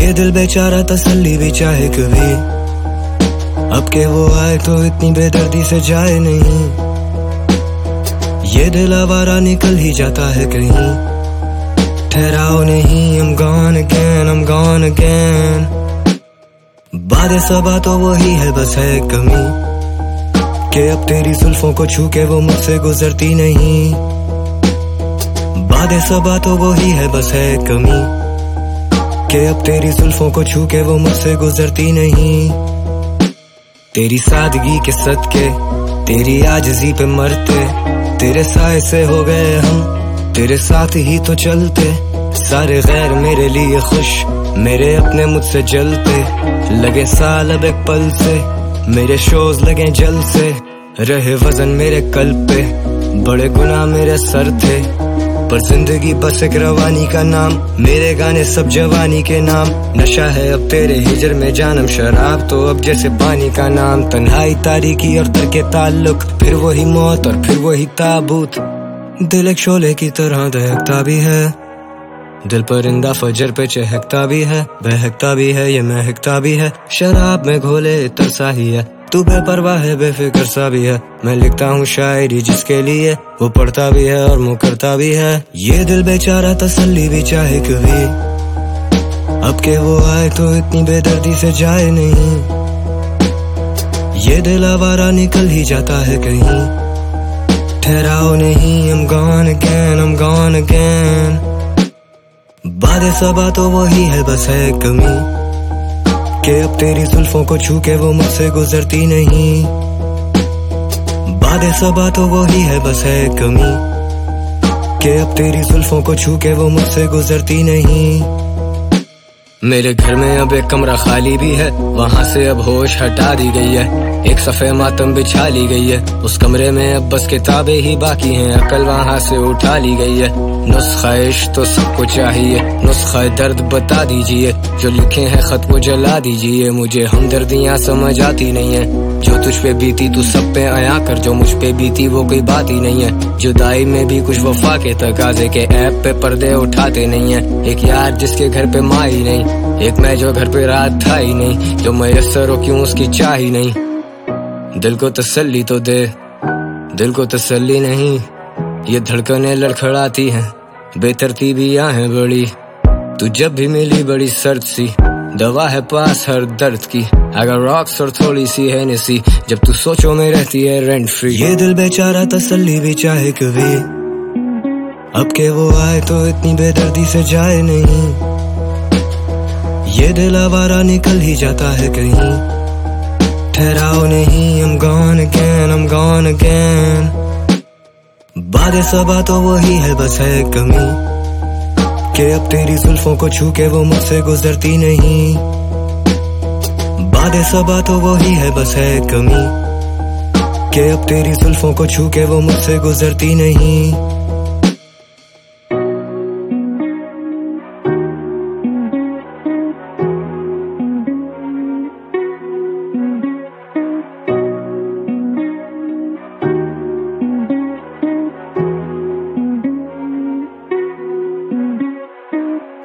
ये दिल बेचारा तसल्ली भी चाहे कभी, अब के वो आए तो इतनी बेदर्दी से जाए नहीं। ये दिल आवारा निकल ही जाता है कहीं, ठहराओ नहीं, I'm gone again, I'm gone again। बातें सबा तो वही है, बस है कमी कि अब तेरी जुल्फों को छू के वो मुझसे गुजरती नहीं। बातें सबा तो वही है, बस है कमी कि अब तेरी जुल्फों को छू के वो मुझसे गुजरती नहीं। तेरी सादगी के सदके, तेरी आजिज़ी पे मरते, तेरे साए से हो गए हम, तेरे साथ ही तो चलते। सारे गैर मेरे लिए खुश, मेरे अपने मुझसे जलते। लगे साल अब एक पल से, मेरे शोज लगे जल से। रहे वजन मेरे कल्ब पे, बड़े गुनाह मेरे सर थे, पर जिंदगी बस एक रवानी का नाम। मेरे गाने सब जवानी के नाम, नशा है अब तेरे हिजर में जानम। शराब तो अब जैसे पानी का नाम, तन्हाई तारीकी और दर के ताल्लुक, फिर वही मौत और फिर वही ताबूत। दिल एक शोले की तरह दहकता भी है, दिल परिंदा फजर पे चहकता भी है, बहकता भी है, ये महकता भी है। शराब में घोले तरसा ही है, तू बेपरवाह है, बेफिक्र सा भी है। मैं लिखता हूँ शायरी जिसके लिए, वो पढ़ता भी है और मुँह करता भी है। ये दिल बेचारा तसल्ली भी चाहे कभी, अब के वो आए तो इतनी बेदर्दी से जाए नहीं। ये दिल आवारा निकल ही जाता है कहीं, ठहराओ नहीं, I'm gone again, I'm gone again। बातें सबा तो वही है, बस है कमी कि अब तेरी जुल्फों को छू के वो मुझसे गुजरती नहीं। बातें सबा तो वही है, बस है कमी कि अब तेरी जुल्फों को छू के वो मुझसे गुजरती नहीं। मेरे घर में अब एक कमरा खाली भी है, वहाँ से अब होश हटा दी गई है। एक सफ़े मातम बिछा ली गई है, उस कमरे में अब बस किताबें ही बाकी हैं। अकल वहाँ से उठा ली गई है। नुस्खा इश्क तो सबको चाहिए, नुस्खा दर्द बता दीजिए। जो लिखे हैं खत वो जला दीजिए, मुझे हमदर्दियाँ समझ आती नहीं है। जो तुझ पे बीती तू सब पे आया कर, जो मुझ पे बीती वो कोई बात ही नहीं है। जुदाई में भी कुछ वफा के तकाजे के ऐप पे पर्दे उठाते नहीं है। एक यार जिसके घर पे माँ ही नहीं, एक मैं जो घर पे रात था ही नहीं। जो मयस्सर हो क्यों उसकी चाह ही नहीं। दिल को तसल्ली तो दे, दिल को तसल्ली नहीं। ये धड़कनें लड़खड़ाती हैं, बेतरतीबियां हैं बड़ी। तू जब भी मिली बड़ी सर्द सी, दवा है पास हर दर्द की। अगर रॉक्स और थोड़ी सी है नसी, जब तू सोचो में रहती है रेंट फ्री। ये दिल बेचारा तसल्ली भी चाहे कभी, अब के वो आए तो इतनी बेदर्दी से जाए नहीं। ये दिल आवारा निकल ही जाता है कहीं, ठहराओ नहीं, I'm gone again, I'm gone again। बातें सबा तो वही है, बस है कमी कि अब तेरी जुल्फों को छू के वो मुझसे गुजरती नहीं। बातें सबा तो वही है, बस है कमी कि अब तेरी जुल्फों को छू के वो मुझसे गुजरती नहीं।